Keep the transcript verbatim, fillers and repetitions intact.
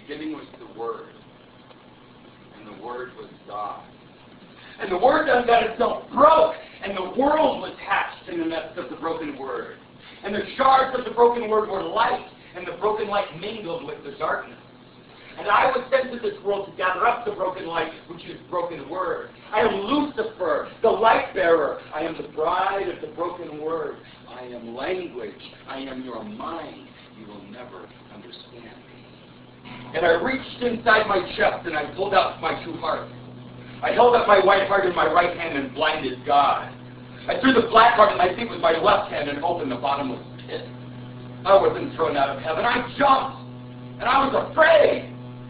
beginning was the Word, and the Word was God. And the Word that itself broke, and the world was hatched in the midst of the broken Word. And the shards of the broken Word were light, and the broken light mingled with the darkness. And I was sent to this world to gather up the broken light, which is broken Word. I am Lucifer, the light bearer. I am the bride of the broken Word. I am language. I am your mind. You will never understand me. And I reached inside my chest, and I pulled out my two hearts. I held up my white heart in my right hand and blinded God. I threw the black heart at my feet with my left hand and opened the bottomless pit. I wasn't thrown out of heaven. I jumped, and I was afraid.